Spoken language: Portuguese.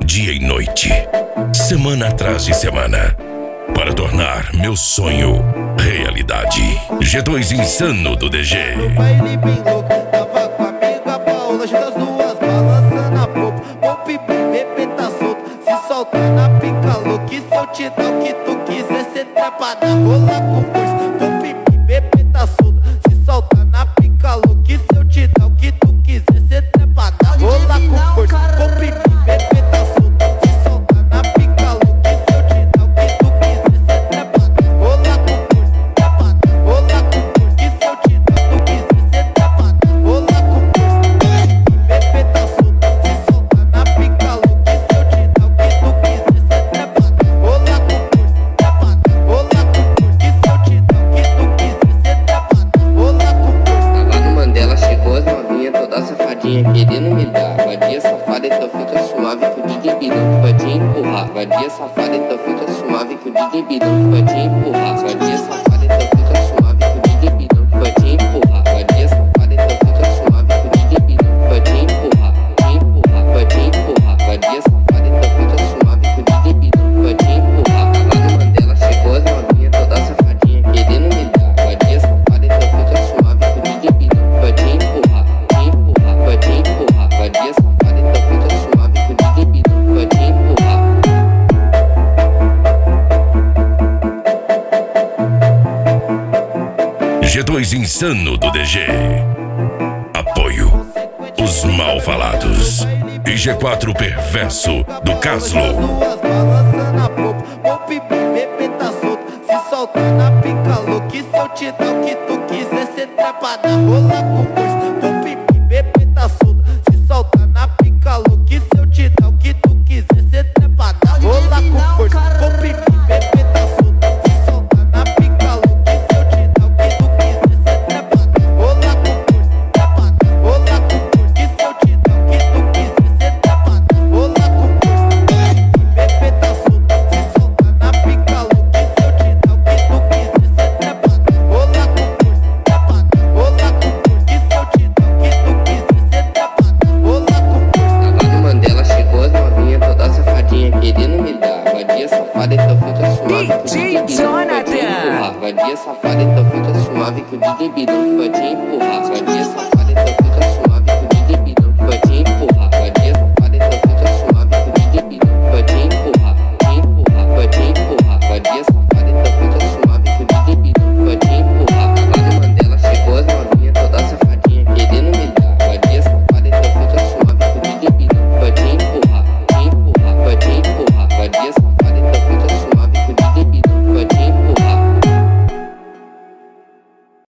dia e noite, semana atrás de semana, para tornar meu sonho realidade. G2 Insano do DG. Baile bem louco, tava com a amiga Paola, junto as duas balançando a popa. Pop, bebê tá solto, se solta na pica louca. E se eu te dar o que tu quiser, cê trepada, rola com força. Pop, bebê tá solto, se solta na pica louca. E se eu te dar o que tu quiser, cê trepada, rola com força. Pop, bebê tá solto, se solta na pica louca. E se eu te dar o que tu quiser, cê trepada, rola com força. Trepada, rola com força. E se eu te dar o que tu quiser, cê trepada, rola com força. Bebê tá solto, se solta na pica louca. E se eu te dar o que tu quiser, cê trepada, rola com força. Trepada, rola com força. E se eu te dar o que tu quiser, cê trepada, rola com força. Lá no Mandela chegou as novinhas, toda safadinha querendo me dar. Vadia safada, então fica suave que o DJ Bidão vai te empurrar. Vadia safada, então fica suave que o DJ Bidão vai te empurrar. Vadia safada, então fica suave que o DJ Bidão vai te empurrar. Vadia safada, então fica suave que o DJ Bidão vai te empurrar. Te empurrar, vai te empurrar. Vadia safada, então fica suave que o DJ Bidão vai te empurrar. Lá no Mandela chegou as novinhas, toda safadinha querendo me dar. Vadia safada, então fica suave que o DJ Bidão vai te empurrar. Te empurrar, vai te empurrar. Vadia safada, então fica suave que o DJ Bidão vai te empurrar. G2 Insano do DG. Apoio Os Mal Falados. E G4 Perverso do Caslo. Duas balançando a popa. Pop, bebê tá solto, se solta na pica louca. E se eu te dar o que tu quiser, cê trepada, rola com força.